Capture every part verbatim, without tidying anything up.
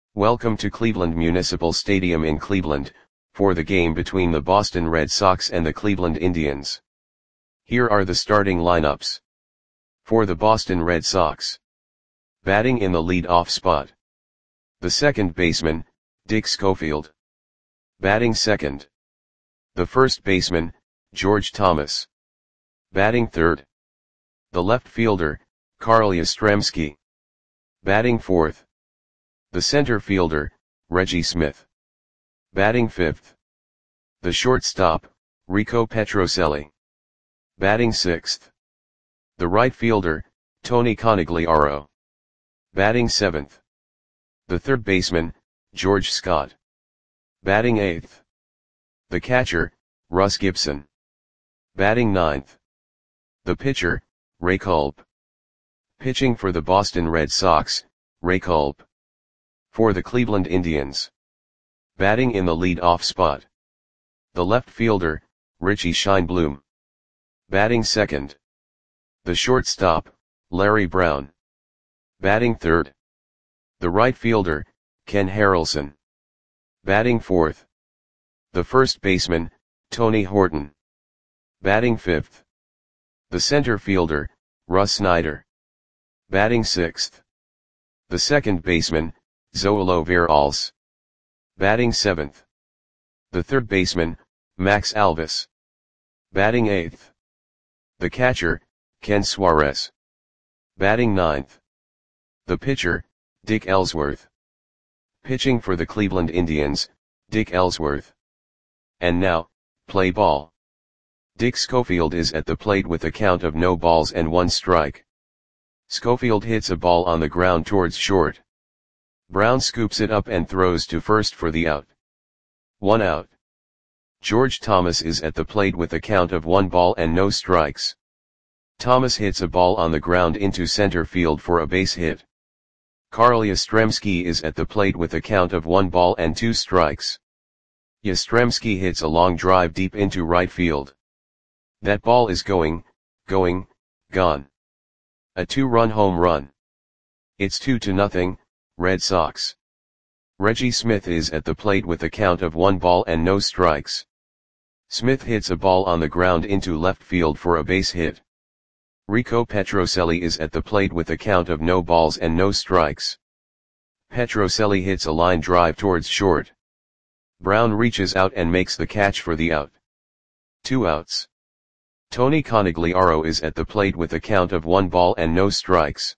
Welcome to Cleveland Municipal Stadium in Cleveland, for the game between the Boston Red Sox and the Cleveland Indians. Here are the starting lineups. For the Boston Red Sox. Batting in the lead-off spot. The second baseman, Dick Schofield. Batting second. The first baseman, George Thomas. Batting third. The left fielder, Carl Yastrzemski. Batting fourth. The center fielder, Reggie Smith. Batting fifth. The shortstop, Rico Petrocelli. Batting sixth. The right fielder, Tony Conigliaro. Batting seventh. The third baseman, George Scott. Batting eighth. The catcher, Russ Gibson. Batting ninth. The pitcher, Ray Culp. Pitching for the Boston Red Sox, Ray Culp. For the Cleveland Indians. Batting in the lead-off spot. The left fielder, Richie Scheinblum. Batting second. The shortstop, Larry Brown. Batting third. The right fielder, Ken Harrelson. Batting fourth. The first baseman, Tony Horton. Batting fifth. The center fielder, Russ Snyder. Batting sixth. The second baseman, Zoilo Virals. Batting seventh. The third baseman, Max Alvis. Batting eighth. The catcher, Ken Suarez. Batting ninth. The pitcher, Dick Ellsworth. Pitching for the Cleveland Indians, Dick Ellsworth. And now, play ball. Dick Schofield is at the plate with a count of no balls and one strike. Schofield hits a ball on the ground towards short. Brown scoops it up and throws to first for the out. One out. George Thomas is at the plate with a count of one ball and no strikes. Thomas hits a ball on the ground into center field for a base hit. Carl Yastrzemski is at the plate with a count of one ball and two strikes. Yastrzemski hits a long drive deep into right field. That ball is going, going, gone. A two-run home run. It's two to nothing, Red Sox. Reggie Smith is at the plate with a count of one ball and no strikes. Smith hits a ball on the ground into left field for a base hit. Rico Petrocelli is at the plate with a count of no balls and no strikes. Petrocelli hits a line drive towards short. Brown reaches out and makes the catch for the out. Two outs. Tony Conigliaro is at the plate with a count of one ball and no strikes.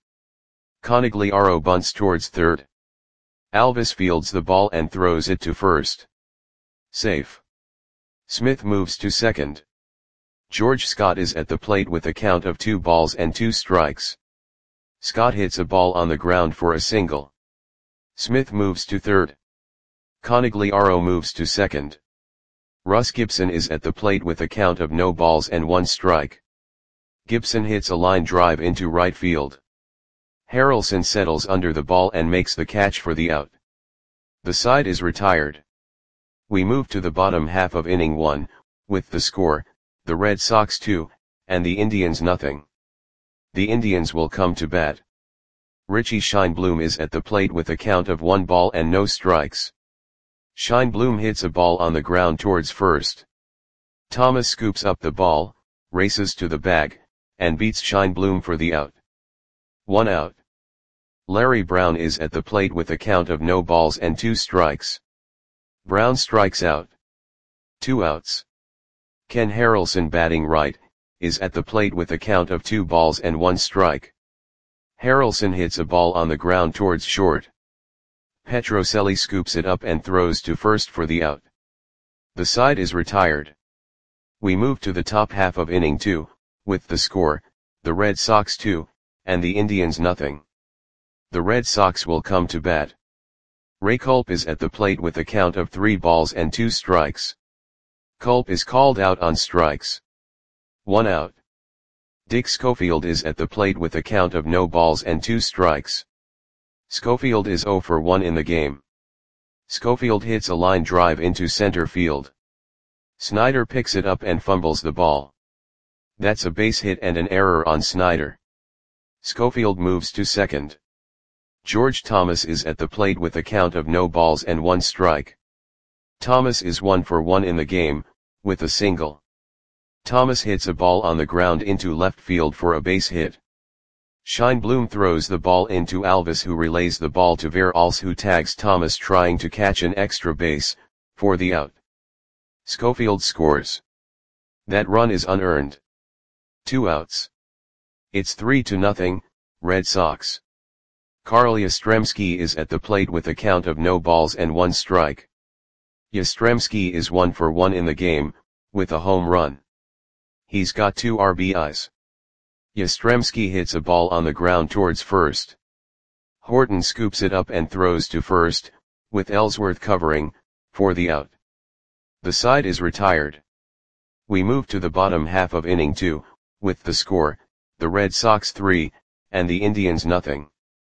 Conigliaro bunts towards third. Alvis fields the ball and throws it to first. Safe. Smith moves to second. George Scott is at the plate with a count of two balls and two strikes. Scott hits a ball on the ground for a single. Smith moves to third. Conigliaro moves to second. Russ Gibson is at the plate with a count of no balls and one strike. Gibson hits a line drive into right field. Harrelson settles under the ball and makes the catch for the out. The side is retired. We move to the bottom half of inning one, with the score, the Red Sox two, and the Indians nothing. The Indians will come to bat. Richie Scheinblum is at the plate with a count of one ball and no strikes. Scheinblum hits a ball on the ground towards first. Thomas scoops up the ball, races to the bag, and beats Scheinblum for the out. One out. Larry Brown is at the plate with a count of no balls and two strikes. Brown strikes out. Two outs. Ken Harrelson, batting right, is at the plate with a count of two balls and one strike. Harrelson hits a ball on the ground towards short. Petrocelli scoops it up and throws to first for the out. The side is retired. We move to the top half of inning two, with the score, the Red Sox two, and the Indians nothing. The Red Sox will come to bat. Ray Culp is at the plate with a count of three balls and two strikes. Culp is called out on strikes. One out. Dick Schofield is at the plate with a count of no balls and two strikes. Schofield is zero for one in the game. Schofield hits a line drive into center field. Snyder picks it up and fumbles the ball. That's a base hit and an error on Snyder. Schofield moves to second. George Thomas is at the plate with a count of no balls and one strike. Thomas is one for one in the game, with a single. Thomas hits a ball on the ground into left field for a base hit. Scheinblum throws the ball into Alvis, who relays the ball to Verhulst, who tags Thomas trying to catch an extra base, for the out. Schofield scores. That run is unearned. Two outs. It's three to nothing, Red Sox. Carl Yastrzemski is at the plate with a count of no balls and one strike. Yastrzemski is one for one in the game, with a home run. He's got two R B Is. Yastrzemski hits a ball on the ground towards first. Horton scoops it up and throws to first, with Ellsworth covering, for the out. The side is retired. We move to the bottom half of inning two, with the score, the Red Sox three, and the Indians nothing.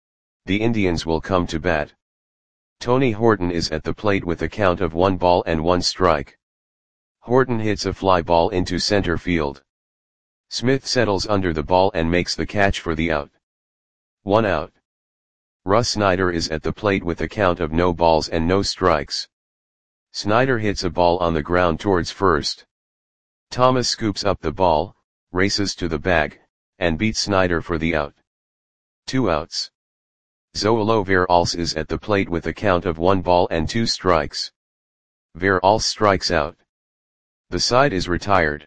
The Indians will come to bat. Tony Horton is at the plate with a count of one ball and one strike. Horton hits a fly ball into center field. Smith settles under the ball and makes the catch for the out. One out. Russ Snyder is at the plate with a count of no balls and no strikes. Snyder hits a ball on the ground towards first. Thomas scoops up the ball, races to the bag, and beats Snyder for the out. Two outs. Zoilo Verhulst is at the plate with a count of one ball and two strikes. Verhulst strikes out. The side is retired.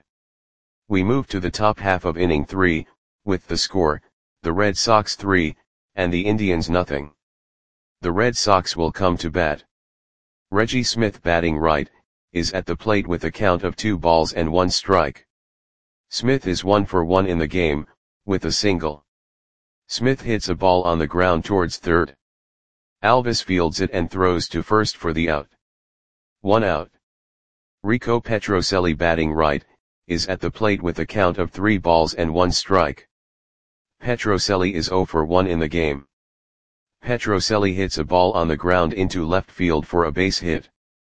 We move to the top half of inning three, with the score, the Red Sox three, and the Indians nothing. The Red Sox will come to bat. Reggie Smith, batting right, is at the plate with a count of two balls and one strike. Smith is one for one in the game, with a single. Smith hits a ball on the ground towards third. Alvis fields it and throws to first for the out. One out. Rico Petrocelli, batting right, is at the plate with a count of three balls and one strike. Petrocelli is zero for one in the game. Petrocelli hits a ball on the ground into left field for a base hit.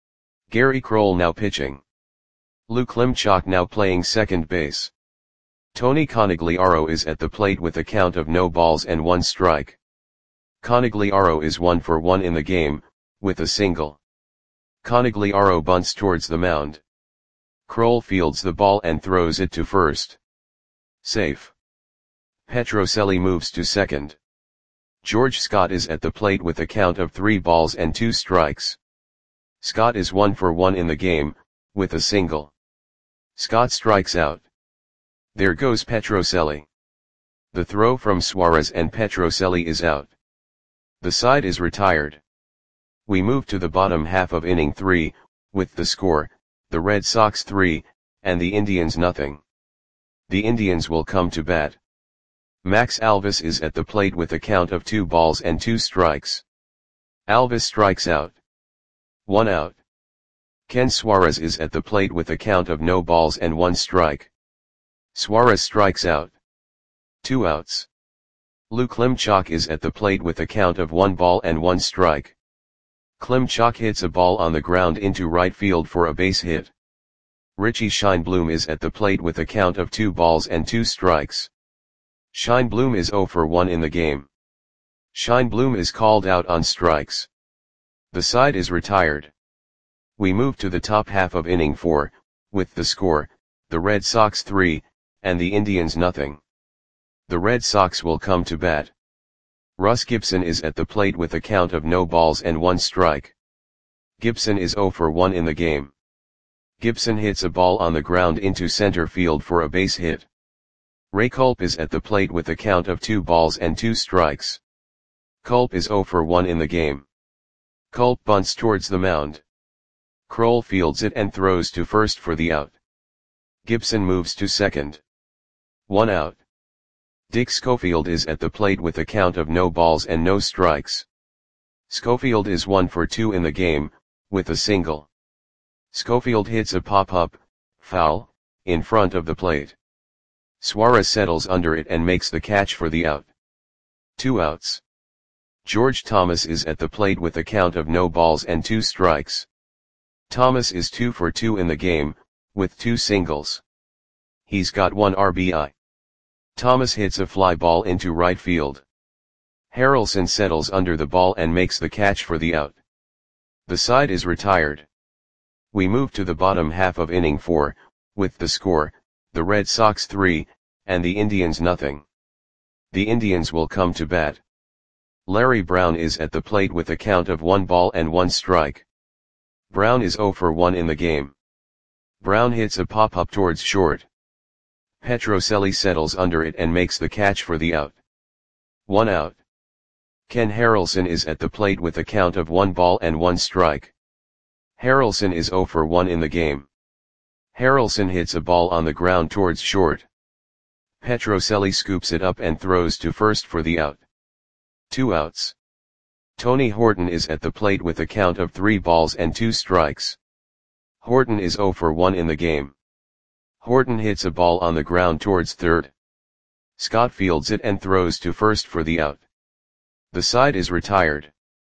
Gary Kroll now pitching. Lou Klimchak now playing second base. Tony Conigliaro is at the plate with a count of no balls and one strike. Conigliaro is one for one in the game, with a single. Conigliaro bunts towards the mound. Kroll fields the ball and throws it to first. Safe. Petrocelli moves to second. George Scott is at the plate with a count of three balls and two strikes. Scott is one for one in the game, with a single. Scott strikes out. There goes Petrocelli. The throw from Suarez and Petrocelli is out. The side is retired. We move to the bottom half of inning three, with the score, the Red Sox three, and the Indians nothing. The Indians will come to bat. Max Alvis is at the plate with a count of two balls and two strikes. Alvis strikes out. One out. Ken Suarez is at the plate with a count of no balls and one strike. Suarez strikes out. Two outs. Lou Klimchak is at the plate with a count of one ball and one strike. Klimchak hits a ball on the ground into right field for a base hit. Richie Scheinblum is at the plate with a count of two balls and two strikes. Scheinblum is zero for one in the game. Scheinblum is called out on strikes. The side is retired. We move to the top half of inning four, with the score, the Red Sox three, and the Indians nothing. The Red Sox will come to bat. Russ Gibson is at the plate with a count of no balls and one strike. Gibson is zero for one in the game. Gibson hits a ball on the ground into center field for a base hit. Ray Culp is at the plate with a count of two balls and two strikes. Culp is zero for one in the game. Culp bunts towards the mound. Kroll fields it and throws to first for the out. Gibson moves to second. One out. Dick Schofield is at the plate with a count of no balls and no strikes. Schofield is one for two in the game, with a single. Schofield hits a pop-up, foul, in front of the plate. Suarez settles under it and makes the catch for the out. Two outs. George Thomas is at the plate with a count of no balls and two strikes. Thomas is two for two in the game, with two singles. He's got one R B I. Thomas hits a fly ball into right field. Harrelson settles under the ball and makes the catch for the out. The side is retired. We move to the bottom half of inning four, with the score, the Red Sox three, and the Indians nothing. The Indians will come to bat. Larry Brown is at the plate with a count of one ball and one strike. Brown is oh for one in the game. Brown hits a pop-up towards short. Petrocelli settles under it and makes the catch for the out. One out. Ken Harrelson is at the plate with a count of one ball and one strike. Harrelson is oh for one in the game. Harrelson hits a ball on the ground towards short. Petrocelli scoops it up and throws to first for the out. Two outs. Tony Horton is at the plate with a count of three balls and two strikes. Horton is oh for one in the game. Horton hits a ball on the ground towards third. Scott fields it and throws to first for the out. The side is retired.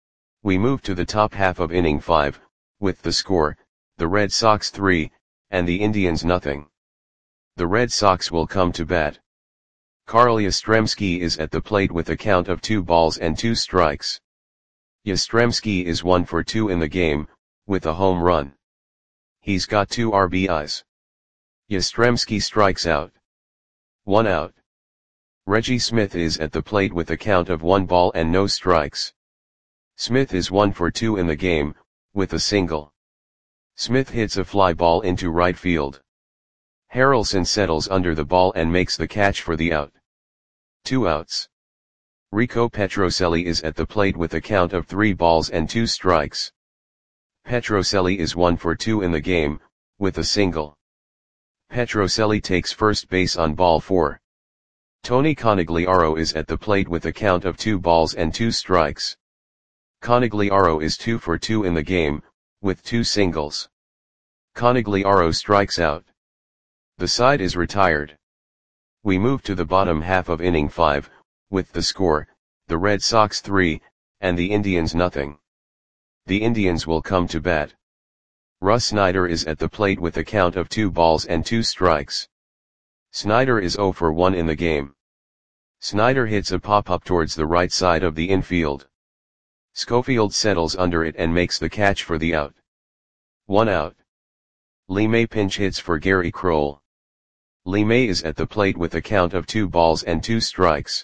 We move to the top half of inning five, with the score, the Red Sox three, and the Indians nothing. The Red Sox will come to bat. Carl Yastrzemski is at the plate with a count of two balls and two strikes. Yastrzemski is one for two in the game, with a home run. He's got two R B Is. Yastrzemski strikes out. One out. Reggie Smith is at the plate with a count of one ball and no strikes. Smith is one for two in the game, with a single. Smith hits a fly ball into right field. Harrelson settles under the ball and makes the catch for the out. Two outs. Rico Petrocelli is at the plate with a count of three balls and two strikes. Petrocelli is one for two in the game, with a single. Petrocelli takes first base on ball four. Tony Conigliaro is at the plate with a count of two balls and two strikes. Conigliaro is two for two in the game, with two singles. Conigliaro strikes out. The side is retired. We move to the bottom half of inning five, with the score, the Red Sox three, and the Indians nothing. The Indians will come to bat. Russ Snyder is at the plate with a count of two balls and two strikes. Snyder is oh for one in the game. Snyder hits a pop-up towards the right side of the infield. Schofield settles under it and makes the catch for the out. One out. Lee May pinch hits for Gary Kroll. Lee May is at the plate with a count of two balls and two strikes.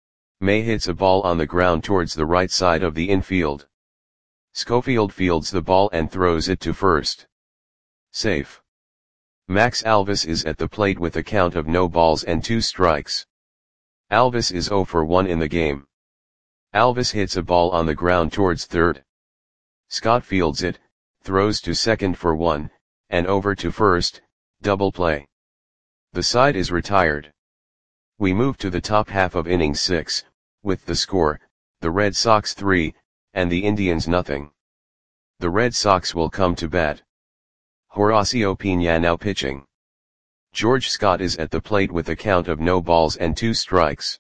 May hits a ball on the ground towards the right side of the infield. Schofield fields the ball and throws it to first. Safe. Max Alvis is at the plate with a count of no balls and two strikes. Alvis is oh for one in the game. Alvis hits a ball on the ground towards third. Scott fields it, throws to second for one, and over to first, double play. The side is retired. We move to the top half of inning six, with the score, the Red Sox three, and the Indians nothing. The Red Sox will come to bat. Horacio Piña now pitching. George Scott is at the plate with a count of no balls and two strikes.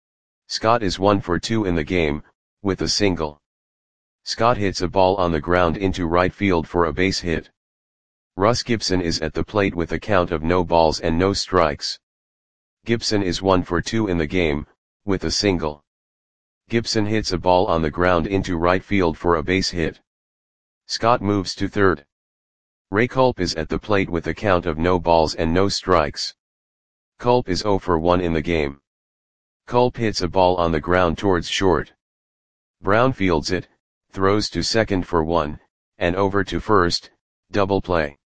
Scott is one for two in the game, with a single. Scott hits a ball on the ground into right field for a base hit. Russ Gibson is at the plate with a count of no balls and no strikes. Gibson is one for two in the game, with a single. Gibson hits a ball on the ground into right field for a base hit. Scott moves to third. Ray Culp is at the plate with a count of no balls and no strikes. Culp is oh for one in the game. Culp hits a ball on the ground towards short. Brown fields it, throws to second for one, and over to first, double play.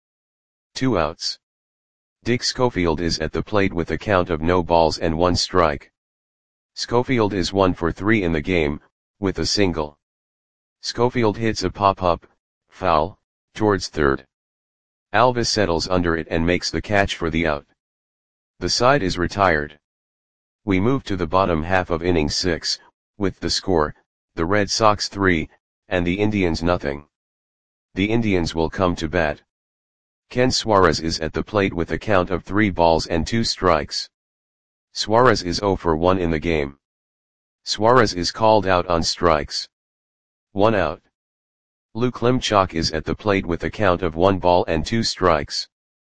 Two outs. Dick Schofield is at the plate with a count of no balls and one strike. Schofield is one for three in the game, with a single. Schofield hits a pop-up, foul, towards third. Alvis settles under it and makes the catch for the out. The side is retired. We move to the bottom half of inning six, with the score, the Red Sox three, and the Indians nothing. The Indians will come to bat. Ken Suarez is at the plate with a count of three balls and two strikes. Suarez is oh for one in the game. Suarez is called out on strikes. One out. Lou Klimchak is at the plate with a count of one ball and two strikes.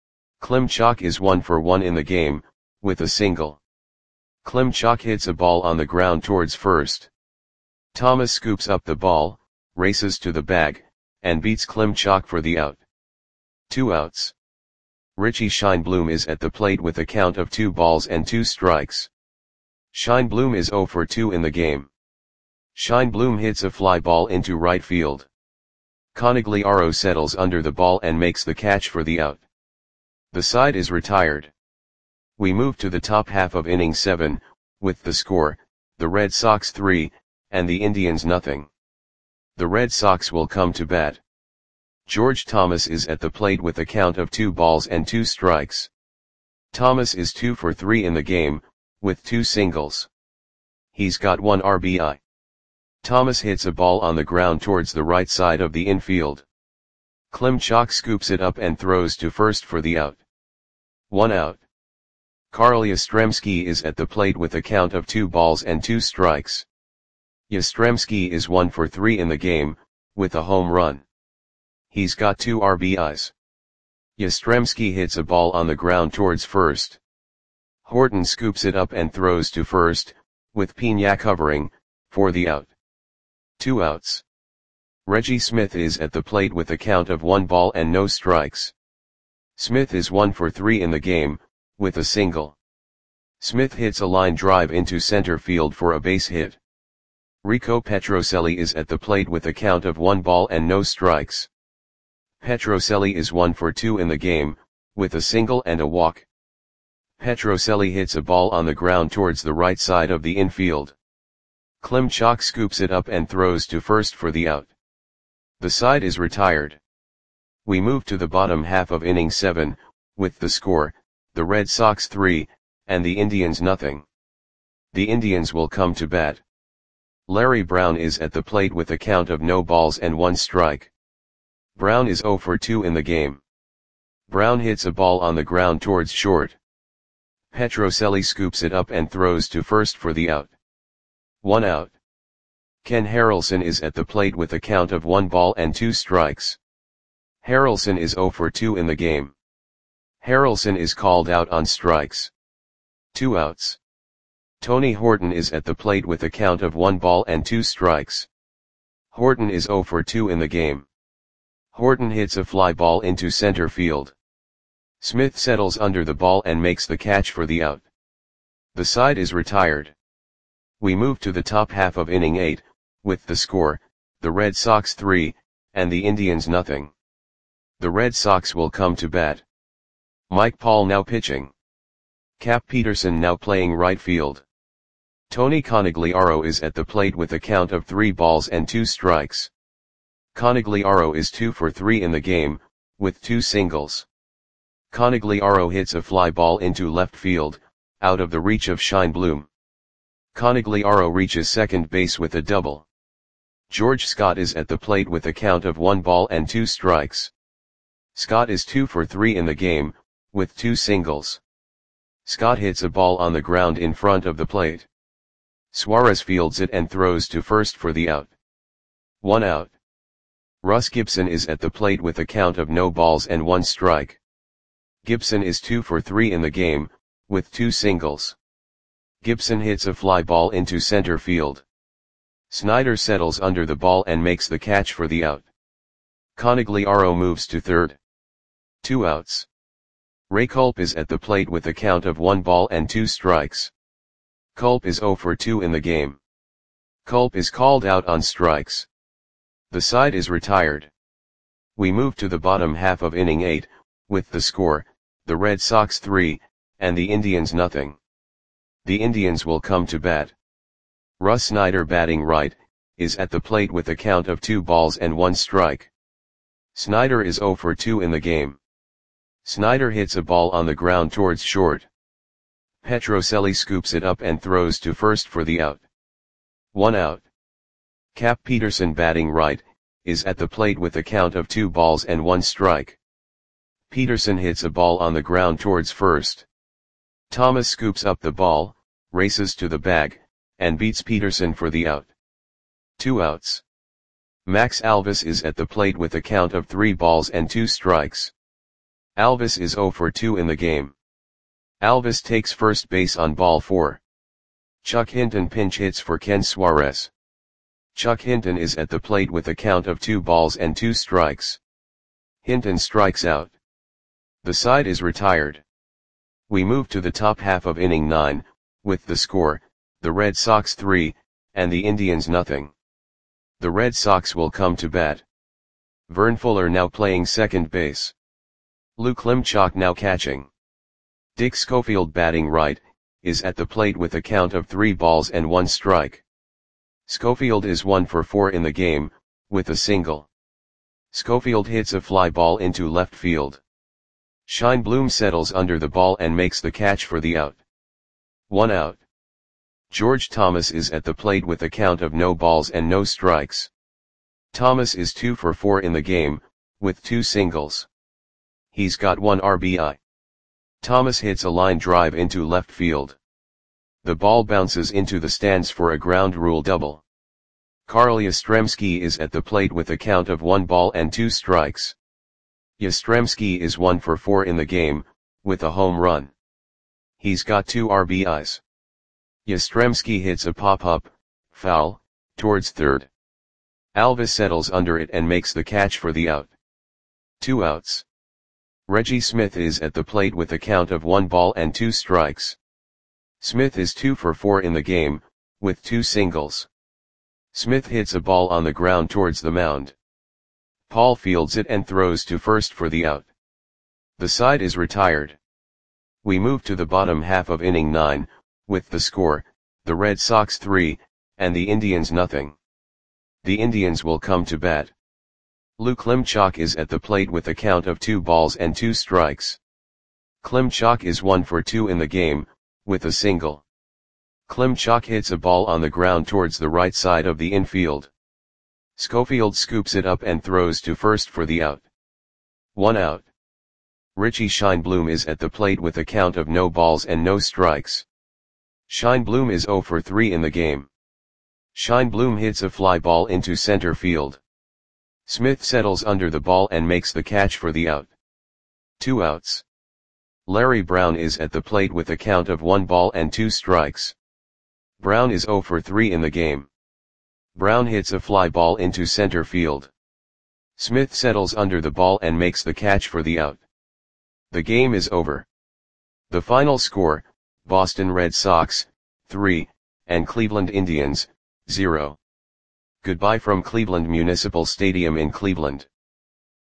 Klimchak is one for one in the game, with a single. Klimchak hits a ball on the ground towards first. Thomas scoops up the ball, races to the bag, and beats Klimchak for the out. Two outs. Richie Scheinblum is at the plate with a count of two balls and two strikes. Scheinblum is zero for two in the game. Scheinblum hits a fly ball into right field. Conagliaro settles under the ball and makes the catch for the out. The side is retired. We move to the top half of inning seven, with the score, the Red Sox three, and the Indians nothing. The Red Sox will come to bat. George Thomas is at the plate with a count of two balls and two strikes. Thomas is two for three in the game, with two singles. He's got one R B I. Thomas hits a ball on the ground towards the right side of the infield. Klimchak scoops it up and throws to first for the out. One out. Carl Yastrzemski is at the plate with a count of two balls and two strikes. Yastrzemski is one for three in the game, with a home run. He's got two R B Is. Yastrzemski hits a ball on the ground towards first. Horton scoops it up and throws to first, with Pena covering, for the out. Two outs. Reggie Smith is at the plate with a count of one ball and no strikes. Smith is one for three in the game, with a single. Smith hits a line drive into center field for a base hit. Rico Petrocelli is at the plate with a count of one ball and no strikes. Petrocelli is one for two in the game, with a single and a walk. Petrocelli hits a ball on the ground towards the right side of the infield. Klimchak scoops it up and throws to first for the out. The side is retired. We move to the bottom half of inning seven, with the score, the Red Sox three, and the Indians nothing. The Indians will come to bat. Larry Brown is at the plate with a count of no balls and one strike. Brown is zero for two in the game. Brown hits a ball on the ground towards short. Petrocelli scoops it up and throws to first for the out. One out. Ken Harrelson is at the plate with a count of one ball and two strikes. Harrelson is zero for two in the game. Harrelson is called out on strikes. Two outs. Tony Horton is at the plate with a count of one ball and two strikes. Horton is zero for two in the game. Horton hits a fly ball into center field. Smith settles under the ball and makes the catch for the out. The side is retired. We move to the top half of inning eight, with the score, the Red Sox three, and the Indians nothing. The Red Sox will come to bat. Mike Paul now pitching. Cap Peterson now playing right field. Tony Conagliaro is at the plate with a count of three balls and two strikes. Conagliaro is two for three in the game, with two singles. Conagliaro hits a fly ball into left field, out of the reach of Scheinblum. Conagliaro reaches second base with a double. George Scott is at the plate with a count of one ball and two strikes. Scott is two for three in the game, with two singles. Scott hits a ball on the ground in front of the plate. Suarez fields it and throws to first for the out. One out. Russ Gibson is at the plate with a count of no balls and one strike. Gibson is two for three in the game, with two singles. Gibson hits a fly ball into center field. Snyder settles under the ball and makes the catch for the out. Conagliaro moves to third. Two outs. Ray Culp is at the plate with a count of one ball and two strikes. Culp is zero for two in the game. Culp is called out on strikes. The side is retired. We move to the bottom half of inning eight, with the score, the Red Sox three, and the Indians nothing. The Indians will come to bat. Russ Snyder batting right, is at the plate with a count of two balls and one strike. Snyder is zero for two in the game. Snyder hits a ball on the ground towards short. Petrocelli scoops it up and throws to first for the out. One out. Cap Peterson batting right, is at the plate with a count of two balls and one strike. Peterson hits a ball on the ground towards first. Thomas scoops up the ball, races to the bag, and beats Peterson for the out. Two outs. Max Alvis is at the plate with a count of three balls and two strikes. Alvis is zero for two in the game. Alvis takes first base on ball four. Chuck Hinton pinch hits for Ken Suarez. Chuck Hinton is at the plate with a count of two balls and two strikes. Hinton strikes out. The side is retired. We move to the top half of inning nine, with the score, the Red Sox three, and the Indians nothing. The Red Sox will come to bat. Vern Fuller now playing second base. Lou Klimchak now catching. Dick Schofield batting right, is at the plate with a count of three balls and one strike. Schofield is one for four in the game, with a single. Schofield hits a fly ball into left field. Shine Bloom settles under the ball and makes the catch for the out. One out. George Thomas is at the plate with a count of no balls and no strikes. Thomas is two for four in the game, with two singles. He's got one R B I. Thomas hits a line drive into left field. The ball bounces into the stands for a ground rule double. Carl Yastrzemski is at the plate with a count of one ball and two strikes. Yastrzemski is one for four in the game, with a home run. He's got two R B Is. Yastrzemski hits a pop-up, foul, towards third. Alvis settles under it and makes the catch for the out. Two outs. Reggie Smith is at the plate with a count of one ball and two strikes. Smith is two for four in the game, with two singles. Smith hits a ball on the ground towards the mound. Paul fields it and throws to first for the out. The side is retired. We move to the bottom half of inning nine, with the score, the Red Sox three, and the Indians nothing. The Indians will come to bat. Lou Klimchak is at the plate with a count of two balls and two strikes. Klimchak is one for two in the game, with a single. Klimchak hits a ball on the ground towards the right side of the infield. Schofield scoops it up and throws to first for the out. One out. Richie Scheinblum is at the plate with a count of no balls and no strikes. Scheinblum is zero for three in the game. Scheinblum hits a fly ball into center field. Smith settles under the ball and makes the catch for the out. Two outs. Larry Brown is at the plate with a count of one ball and two strikes. Brown is zero for three in the game. Brown hits a fly ball into center field. Smith settles under the ball and makes the catch for the out. The game is over. The final score, Boston Red Sox, three, and Cleveland Indians, zero. Goodbye from Cleveland Municipal Stadium in Cleveland.